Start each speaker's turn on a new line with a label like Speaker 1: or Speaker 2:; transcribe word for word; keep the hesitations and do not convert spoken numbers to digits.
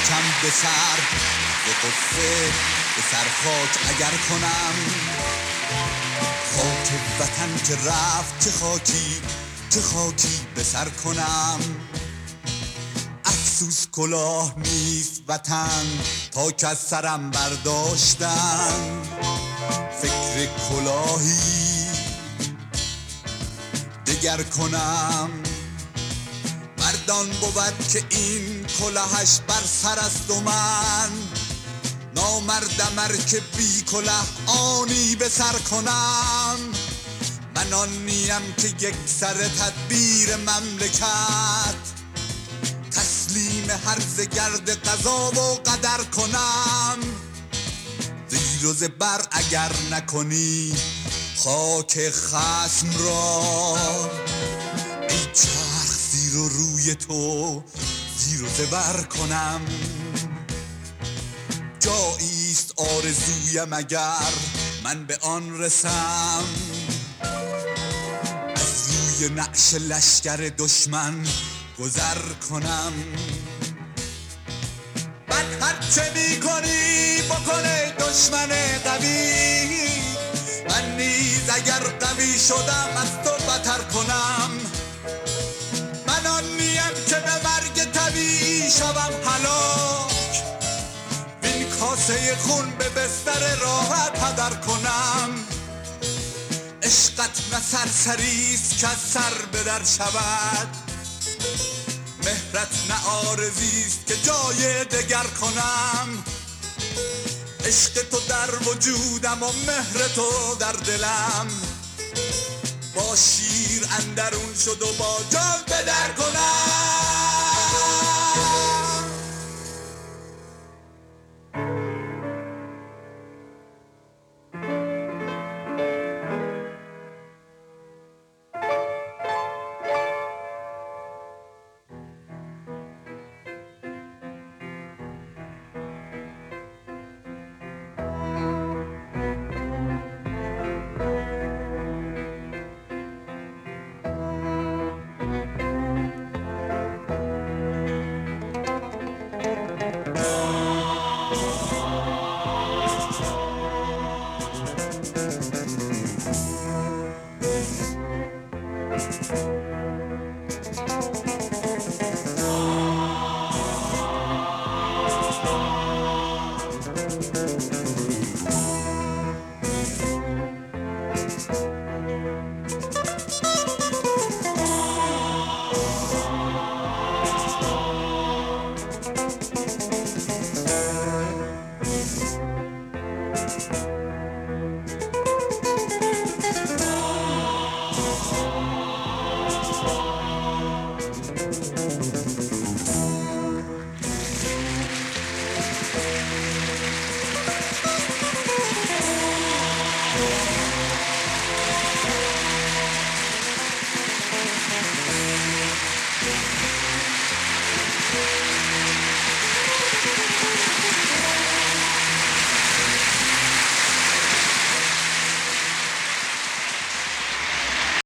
Speaker 1: خاکم به سر به قصه به سر خاک اگر کنم، خاک وطن که رفت چه خاکی چه خاکی به سر کنم. افسوس کلاه نیست وطن تا که از سرم برداشتن، فکر کلاهی دگر کنم. مردان بود که این کلاهش بر سر است و من نامردم ار که بی کله آنی به سر کنم. من آن نیم که یک سر تدبیر مملکت تسلیم هرز گرد قضا و قدر کنم. زیر و زبر اگر نکنی خاک خصم را، ای چرخ زیر و روی تو زیر و زبر کنم. جاییست آرزویم اگر من به آن رسم، از روی نعش لشکر دشمن گذر کنم. من هرچه می کنی بکنه دشمن قوی، من نیز اگر قوی شدم از تو بتر کنم. من آن نیم که به مرگ طبیعی شوم هلاک، وین کاسه خون به بستر راحت هدر کنم. عشقت نه سرسریست که از سر به در شود، مهرت نه آرزیست که جای دگر کنم. عشق تو در وجودم و مهر تو در دلم، با شیر اندرون شد و با جان به در کنم.